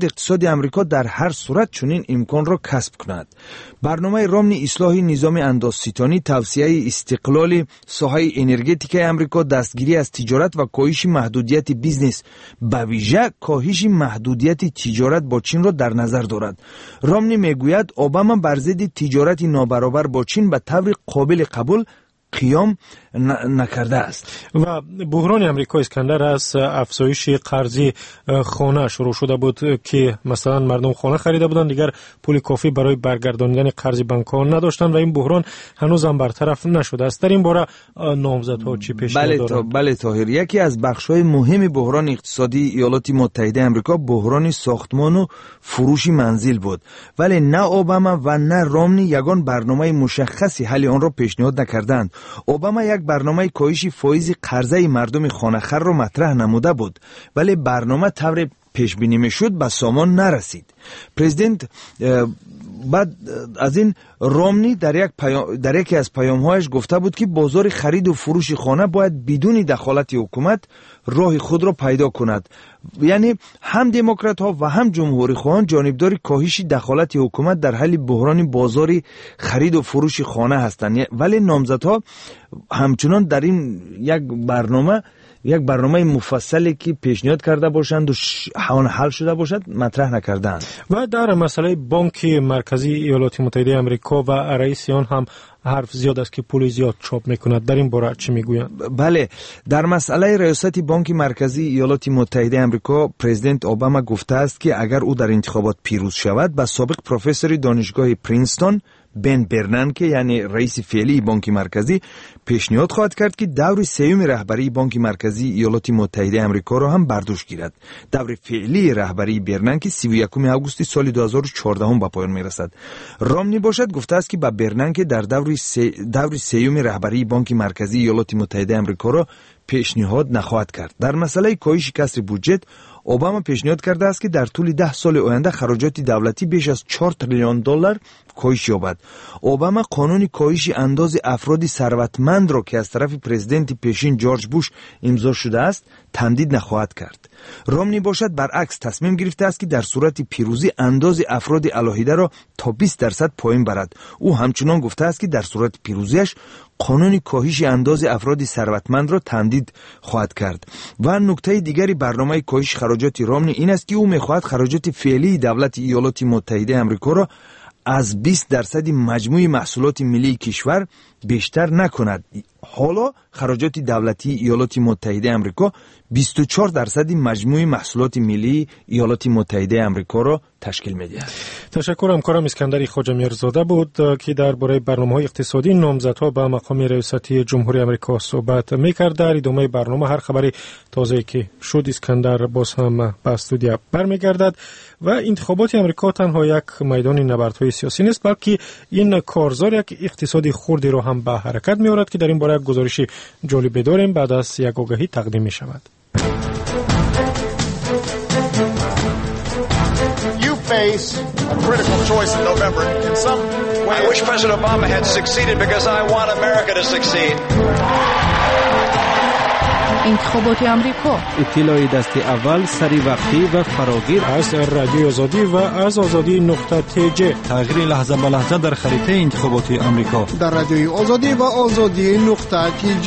باید اقتصاد امریکا در هر صورت چنین امکان را کسب کند. برنامه رامنی اصلاح نظام اندازه‌ستانی، توسعه استقلال ساحه انرژتیک امریکا، دستگیری از تجارت و کاهش محدودیت بیزنس، به ویژه کاهش محدودیت تجارت با چین را در نظر دارد. رامنی میگوید اوباما بر ضد تجارت نابرابر با چین به طور قابل قبول قیام نکرده است. و بحران امریکا اسکندر از افزایش قرضی خانه شروع شده بود که مثلا مردم خانه خریده بودند، دیگر پول کافی برای برگرداندن قرض بانک‌ها نداشتند و این بحران هنوز هم برطرف نشده است. در این باره نامزدها چی پیشنهاد دارند؟ بله طاهر، یکی از بخش‌های مهم بحران اقتصادی ایالات متحده آمریکا بحران ساختمان و فروش منزل بود، ولی نه اوباما و نه رامنی یگان برنامه مشخصی حل آن را پیشنهاد نکردند. اوباما یک برنامه کاهش فایز قرضه مردم خانه‌خوار را مطرح نموده بود، ولی برنامه طور پیش بینی میشد به سامان نرسید. پرزیدنت بعد از این رامنی در یکی از پیام‌هایش گفته بود که بازار خرید و فروش خانه باید بدون دخالت حکومت راه خود را پیدا کند. یعنی هم دموکرات ها و هم جمهوری خواهان جانبدار کاهش دخالت حکومت در حل بحران بازار خرید و فروش خانه هستند، ولی نامزدها همچنان در این یک برنامه مفصلی که پیشنهاد کرده باشند و حل شده باشد مطرح نکردند. و در مسئله بانک مرکزی ایالات متحده آمریکا و رئیس آن هم حرف زیاد است که پول زیاد چاپ میکند. در این باره چی میگویند؟ بله، در مسئله ریاست بانک مرکزی ایالات متحده آمریکا پرزیدنت اوباما گفته است که اگر او در انتخابات پیروز شود به سابق پروفسور دانشگاه پرینستون بن برنن که یعنی رئیس فعلی بانک مرکزی پیشنهاد خواهد کرد که دور سوم رهبری بانک مرکزی ایالات متحده آمریکا را هم برداشت گیرد. دور فعلی رهبری برنن که 31 آگوست سال 2014 به پایان میرسد. رامنی باشد گفته است که با برنن که در دور سوم رهبری بانک مرکزی ایالات متحده آمریکا را پیشنهاد نخواهد کرد. در مسئله کاهش کسر بودجه اوباما پیشنهاد کرده است که در طول 10 سال آینده خراجات دولتی بیش از 4 تریلیون دلار کاهش یابد. اوباما قانون کاهش انداز افراد ثروتمند را که از طرف پرزیدنت پیشین جورج بوش امضا شده است تمدید نخواهد کرد. رامنی باشد برعکس تصمیم گرفته است که در صورت پیروزی انداز افراد علاهیده را تا 20% پایین برد. او همچنان گفته است که در صورت پیروزیش قانون کاهش انداز افراد ثروتمند را تمدید خواهد کرد. و نکته دیگری برنامه کاهش خراجات رامنی این است که او می‌خواهد خراجات فعلی دولت ایالات متحده آمریکا را از 20% مجموع محصولات ملی کشور بیشتر نکند. حالا خراجات دولتی ایالات متحده آمریکا 24% مجموع محصولات ملی ایالات متحده آمریکا را تشکیل می‌دهد. تشکر. همکارم اسکندر خواجه میرزاده بود که درباره برنامه‌های اقتصادی نامزدها به مقام ریاستی جمهوری آمریکا صحبت می‌کرد. در ادامه برنامه هر خبری تازه‌ای که شد اسکندر باز هم به استودیو برمیگردد. و انتخابات آمریکا تنها یک میدان نبردهای سیاسی نیست، بلکه این کارزار یک اقتصادی خردی را هم به حرکت می‌آورد که در این باره گزارش جالب داریم بعد از یک آگهی تقدیم می‌شود. Face a critical choice in November. In some way, I wish President Obama had succeeded because I want America to succeed. انتخابات آمریکا، اطلاع دست اول، سری وقتی و فراگیر از رادیو آزادی و از آزادی.tj. تغییر لحظه به لحظه در خریطه انتخابات آمریکا در رادیو آزادی و آزادی.tj.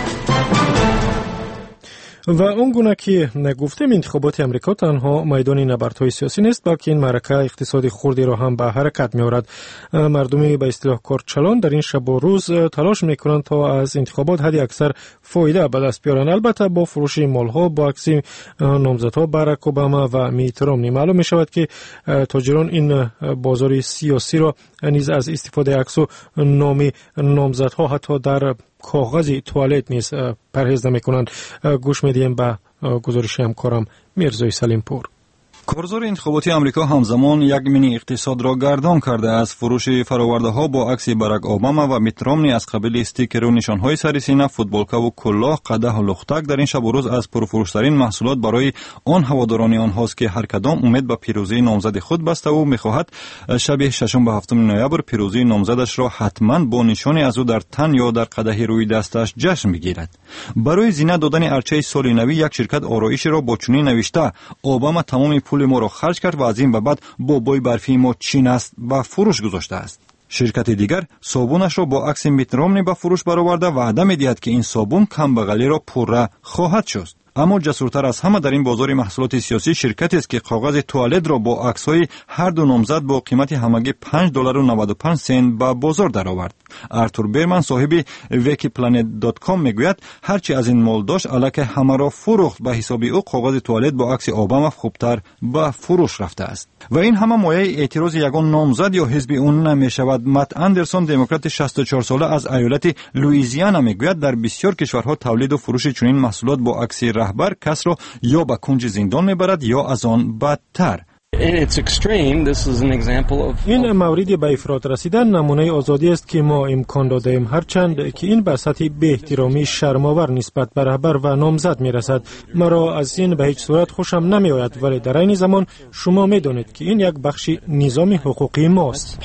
و اونگونه که نگفتیم انتخابات امریکا تنها میدان نبردهای سیاسی نیست، بلکه این معرکه اقتصادی خردی را هم به حرکت می‌آورد. مردمی به اصطلاح کارچلان در این شب و روز تلاش می‌کنند تا از انتخابات حد اکثر فایده به دست بیارند، البته با فروش مال‌ها با عکس نامزدها باراک اوباما و میت رامنی. معلوم می‌شود که تاجران این بازار سیاسی را نیز از استفاده عکس و نام نامزدها حتی در کاغذ توالت نیز پرهیز نمی‌کنند. گوش می‌دیم به گزارش همکارم میرزای سلیم پور. کارزار انتخاباتی آمریکا همزمان یک مینی اقتصاد را گردان کرده از فروش فرآورده‌ها با عکس باراک اوباما و میت رامنی از قبیل استیکر و نشان‌های سر سینه، فوتبالکا و کلاه، قدح و لختک در این شب و روز از پرفروش‌ترین محصولات برای آن هواداران آنهاست که هر کدام امید به پیروزی نامزد خود بسته و می‌خواهد شب 6 به 7 نوامبر پیروزی نامزدش را حتماً با نشانی از او در تن یا در قدح روی دستش جشن بگیرد. برای زینت دادن ارچه سال نو یک شرکت آرایشی را با چنین نوشته: اوباما تمام پول ما را خرج کرد و از این به بعد بابای برفی ما چین است و فروش گذاشته است. شرکت دیگر صابونش را با عکس میت رومنی به فروش برآورده و وعده می‌دهد که این صابون کمبغلی را پوره خواهد شد. اما جسورتر از همه در این بازار محصولات سیاسی شرکتی است که کاغذ توالت را با عکس‌های هر دو نامزد با قیمت همگی $5.95 به بازار درآورد. آرتور برمن صاحب wikiplanet.com میگوید هرچی از این مال داشت الکی همه را فروخت. به حساب او کاغذ توالت با عکس اوباما خوبتر به فروش رفته است. و این همه مایه اعتراض یگان نامزد یا حزب اون نمیشود. مت اندرسون دموکرات 64 ساله از ایالت لوئیزیانا میگوید در بسیار کشورها تولید و فروش چنین محصولات با عکس رهبر کس را یا به کنج زندان میبرد یا از آن بدتر. این موردی به افراط رسیدن نمونه آزادی است که ما امکان دادیم، هرچند که این به سطح بی احترامی شرم‌آور نسبت به رهبر و نامزد میرسد. مرا از این به هیچ صورت خوشم نمی آید، ولی در این زمان شما میدانید که این یک بخش نظام حقوقی ماست.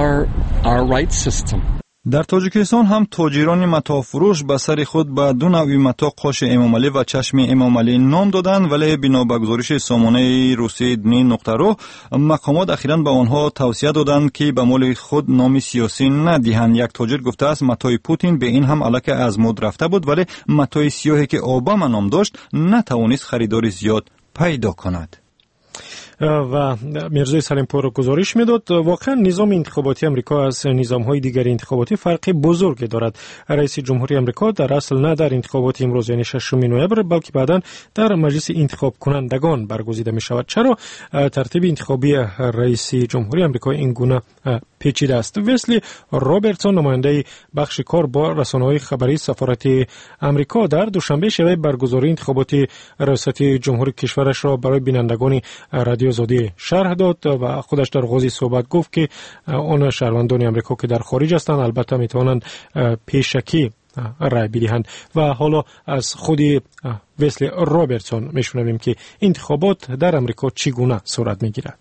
در تاجیکستان هم تاجران متاع فروش به سر خود به دو نوع متاع قاش امام علی و چشم امام علی نام دادند، ولی بنا به گزارش سامانه روسی دنی.رو مقامات اخیراً به آنها توصیه دادند که به مال خود نام سیاسی ندهند. یک تاجر گفته است متاع پوتین به این هم الکی از مد رفته بود، ولی متاع سیاهی که اوباما نام داشت نتوانست خریدار زیاد پیدا کند. و مرزای سلیمپور گزارش میداد واقعا نظام انتخاباتی امریکا از نظام‌های دیگر انتخاباتی فرق بزرگی دارد. رئیس جمهوری امریکا در اصل نه در انتخابات امروز یعنی 6 نوامبر بلکه بعداً در مجلس انتخاب کنندگان برگزیده می شود. چرا ترتیب انتخابی رئیس جمهوری امریکا این گونه پیچیده است؟ وسلی رابرتسون نماینده بخش کار با رسانه‌های خبری سفارت امریکا در دوشنبه شب برگزاری انتخابات ریاست جمهوری کشورش را برای بینندگان رادیو آزادی شرح داد و خودش در آغاز صحبت گفت که آن شهروندان امریکا که در خارج هستند البته میتوانند پیشکی رای بدهند. و حالا از خود وسلی رابرتسون میشنویم که انتخابات در امریکا چگونه صورت میگیرد.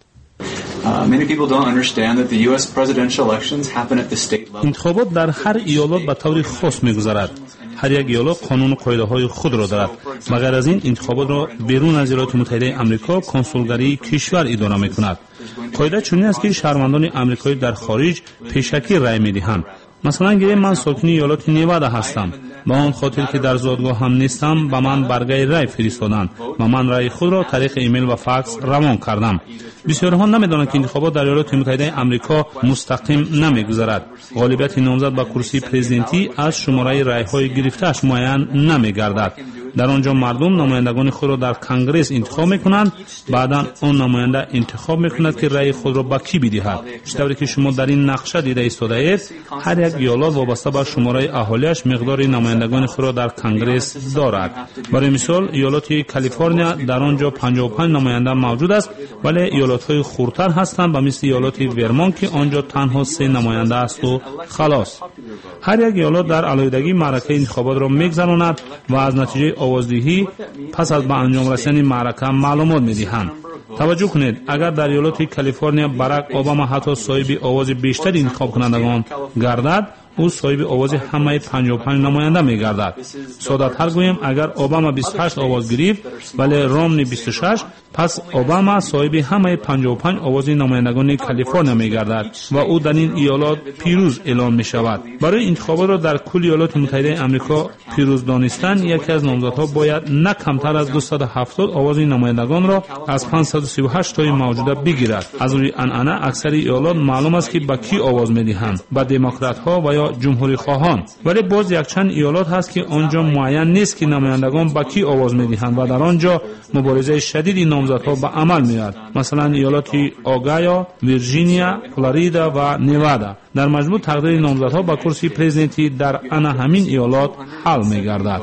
انتخابات در هر ایالت به طور خاص میگذرد. هر یک ایالت قانون و قاعده های خود را دارد. مگر از این انتخابات را بیرون از ایالات متحده آمریکا کنسولگری کشور اداره میکند. قاعده چنین است که شهروندان آمریکایی در خارج پیشکی رای میدهند. مثلا گیریم من ساکن ایالت نیوادا هستم، با آن خاطر که در زادگاه هم نیستم به من برگه رای فرستادند و من رای خود را طریق ایمیل و فکس روان کردم. بسیارها نمیدانند که انتخابات در ایالات متحده آمریکا مستقیم نمیگذرد. غالبیت نامزد به کرسی پرزیدنتی از شماره رای های گرفته‌اش معین نمیگردد. در آنجا مردم نمایندگان خود را در کنگره انتخاب میکنند، بعدا آن نماینده انتخاب میکند که رای خود را به کی بدهد. چطوری که شما در این نقشه دیده ایستاده اید، هر یک ایالت وابسته به شماره اهالیش مقدار نمایندگان خود را در کنگره دارد. برای مثال ایالت کالیفرنیا در آنجا 55 نماینده موجود است، ولی ایالت‌های خردتر هستند به مثل ایالت ورمون که آنجا تنها 3 نماینده است و خلاص. هر یک ایالت در علیحدگی معرکه انتخابات را میگذراند و از نتیجه آوازدهی پس از به انجام رسیدن معرکه معلومات میدهند. توجه کنید اگر در ایالت کالیفرنیا باراک اوباما حتی صاحب آواز بیشتر انتخاب کنندگان گردد، او صاحب آواز همه 55 نماینده میگردد. ساده‌تر گوییم اگر اوباما 28 آواز گرفت ولی رومنی 26، پس اوباما صاحب همه 55 آواز نمایندگان کالیفرنیا میگردد و او در این ایالات پیروز اعلام می شود. برای انتخابات را در کل ایالات متحده آمریکا پیروز دانستن یکی از نامزدها باید نه کمتر از 270 آواز نمایندگان را از 538 تای موجوده بگیرد. از روی عنعنه اکثر ایالات معلوم است که به کی آواز میدهند، به دموکرات ها و یا جمهوری خواهان. ولی باز یک چند ایالات هست که آنجا معین نیست که نمایندگان به کی آواز میدهند و در آنجا مبارزه شدید نامزدها به عمل میاد. مثلا ایالات اوگایو، ویرجینیا، فلوریدا و نیوادا. در مجموع تقدیر نامزدها به کرسی پرزیدنتی در همین ایالات حل میگردد.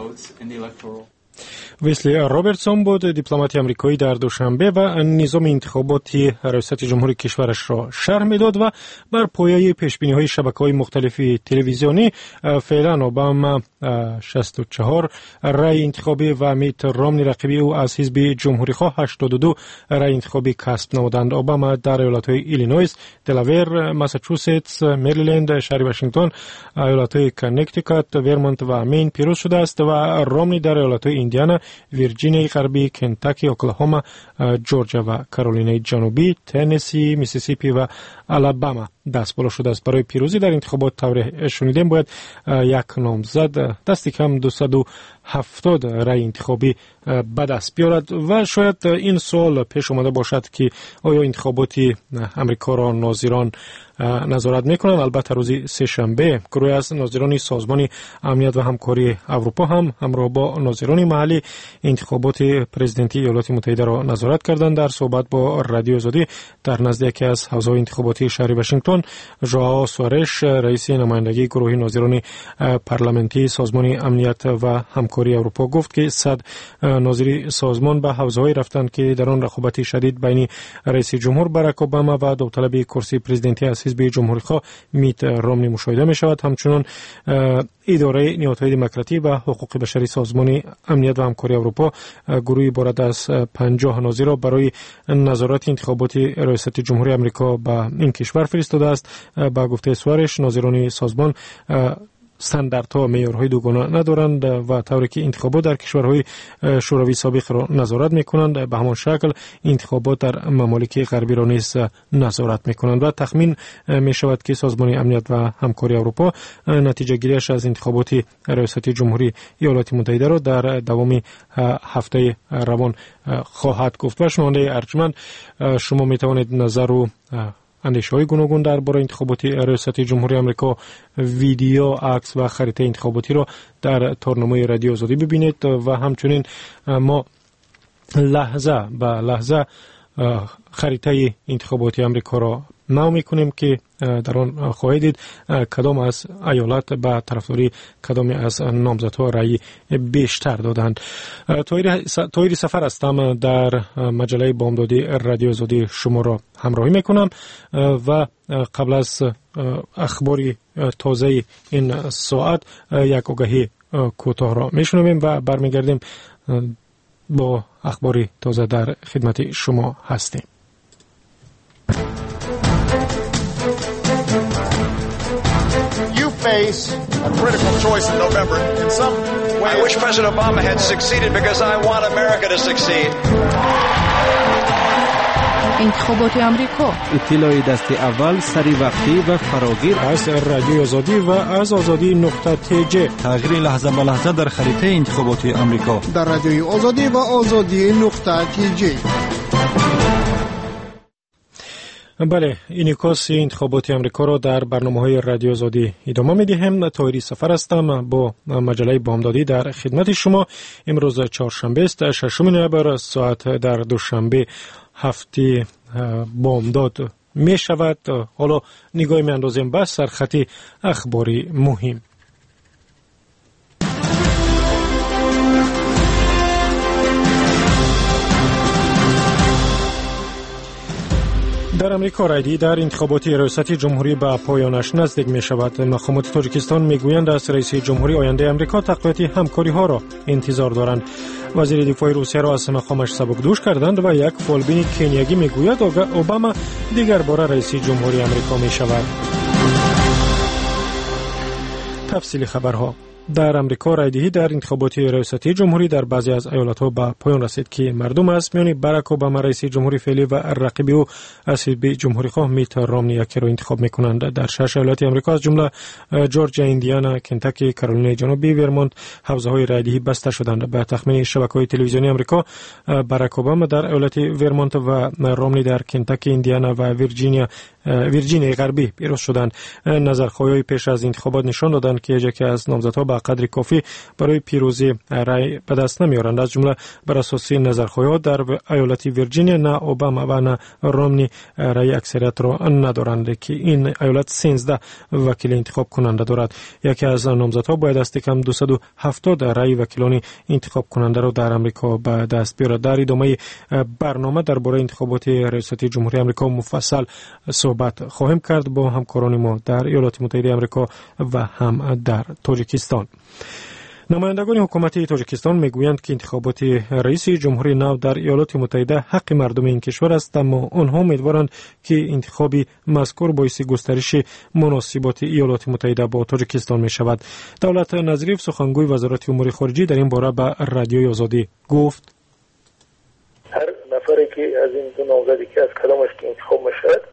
وسلی رابرتسون بود دیپلمات آمریکایی در دوشنبه و نظام انتخاباتی ریاست جمهوری کشورش را شرح میداد و بر پایه پیشبینی‌های شبکه‌های مختلف تلویزیونی فعلا اوباما 64 رای انتخابی و میت رومنی رقیب او از حزب جمهوری خواه 82 رای انتخابی کسب نمودند. اوباما در ایالت‌های ایلینویس، دلاویر، ماساچوستس، مریلند، شهر واشنگتن، ایالت‌های کنکتیکات، ورمونت و مین پیروز شده است و رومنی در ایالت‌های ایندیانا، ویرجینیا غربی، کنتاکی، اوکلاهوما، جورجیا و کارولینای جنوبی، تنسی، میسیسیپی و آلاباما دست بالا شده است. برای پیروزی در انتخابات طور شنیدیم باید یک نامزد دستی کم 270 رای انتخابی به دست بیارد و شاید این سوال پیش آمده باشد که آیا انتخاباتی امریکا را ناظران نظارت میکنند. البته روز سه‌شنبه گروهی از ناظران سازمان امنیت و همکاری اروپا هم همراه با ناظران محلی انتخابات پرزیدنتی ایالات متحده را نظارت کردند. در صحبت با رادیو آزادی در نزد یکی از حوزه‌های انتخاباتی شهر واشنگتن، ژائو سوارش، رئیس نمایندگی گروه ناظران پارلمانتی سازمان امنیت و همکاری اروپا گفت که 100 ناظر سازمان به حوزه‌های رفتند که در آن رقابت شدید بین رئیس جمهور باراک اوباما و داوطلب کرسی پرزیدنتی از حزب جمهوری‌خواه میت رامنی مشاهده می شود. همچنین اداره نهادهای دموکراتی و حقوق بشری سازمان امنیت و همکاری اروپا گروهی عبارت از 50 ناظر را برای نظارت انتخابات ریاست جمهوری آمریکا به این کشور فرستاده است. با گفته سوارش، ناظران سازمان استانداردها و معیارهای دوگانه ندارند و طوری که انتخابات در کشورهای شوروی سابق را نظارت میکنند، به همان شکل انتخابات در ممالک غربی را نیز نظارت میکنند و تخمین می شود که سازمان امنیت و همکاری اروپا نتیجه گیریش از انتخابات ریاست جمهوری ایالات متحده را در دوام هفته روان خواهد گفت. و شنونده ارجمند، شما می توانید نظر و اندیشه‌های گوناگون درباره انتخابات ریاست جمهوری آمریکا، ویدیو، عکس و خریطه انتخاباتی را در تارنمای رادیو آزادی ببینید و همچنین ما لحظه به لحظه خریطه انتخاباتی آمریکا را نو می‌کنیم که در آن خواهید دید کدام از ایالات به طرفداری کدام از نامزدها رأی بیشتر دادند. طاهر سفر هستم، در مجله بامدادی رادیو آزادی شما را همراهی میکنم و قبل از اخباری تازه این ساعت یک آگهی کوتاه را میشنویم و برمیگردیم با اخباری تازه در خدمت شما هستیم. Face a critical choice in November. In some way, I wish President Obama had succeeded because I want America to succeed. انتخابات آمریکا، اطلاع دست اول، سری وقتی و فراگیر از رادیو آزادی و از آزادی نقطه تیجی. تغییر لحظه به لحظه در خریطه انتخابات آمریکا در رادیو آزادی و آزادی نقطه تیجی. بله، انعکاس انتخابات آمریکا را در برنامه‌های رادیو آزادی ادامه می‌دهیم. طاهر سفر هستم با مجله بامدادی در خدمت شما. امروز چهارشنبه است، 6 نوامبر، ساعت در دوشنبه هفته بامداد می شود. حالا نگاهی می‌اندازیم به سرخط اخباری مهم. در امریکا رای در انتخابات ریاست جمهوری به پایانش نزدیک می شود. مقامات تاجیکستان می گویند از رئیس جمهوری آینده امریکا تقویت همکاری ها را انتظار دارند. وزیر دفاع روسیه را از مقامش سبکدوش کردند و یک فالبین کنیاگی می گوید اوباما دیگر بار رئیس جمهوری امریکا می شود. تفصیل خبرها. در امریکا رایدهی در انتخابات ریاستی جمهوری در بعضی از ایالت‌ها به پایان رسید که مردم از میان باراک اوباما رئیس جمهوری فعلی و رقیب او از حزب جمهوری‌خواه میت رامنی یکی را انتخاب می‌کنند. در 6 ایالت آمریکا از جمله جورجیا، ایندیانا، کنتاکی، کارولینای جنوبی، ورمونت حوزه‌های رایدهی بسته شدند. به تخمین شبکه‌های تلویزیونی آمریکا، باراک اوباما در ایالت ورمونت و رامنی در کنتاکی، ایندیانا و ویرجینیا غربی پیروز شدند. نظرخواهی پیش از انتخابات نشان دادند که یکی از نامزدها به قدر کافی برای پیروزی رای به دست نمیارند. از جمله بر اساس نظرخواهی در ایالت ویرجینیا نه اوباما و نه رامنی رای اکثریت را ندارند که این ایالت 13 وکیل انتخاب کننده دارد. یکی از نامزدها باید دست کم 270 رای وکیلان انتخاب کننده را در امریکا به دست بیارد. در ادامه برنامه درباره انتخابات ریاست جمهوری آمریکا مفصل صحبت خواهیم کرد با همکاران ما در ایالات متحده آمریکا و هم در تاجیکستان. نمایندگان حکومتی تاجیکستان میگویند که انتخابات رئیس جمهوری نو در ایالات متحده حق مردم این کشور است، اما آنها امیدوارند که انتخاب مذکور باعث گسترش مناسبات ایالات متحده با تاجیکستان می شود. دولت نظریف سخنگوی وزارت امور خارجه در این باره به رادیوی آزادی گفت: هر نفری که از این دو نامزدی که از کلامش که انتخاب میشد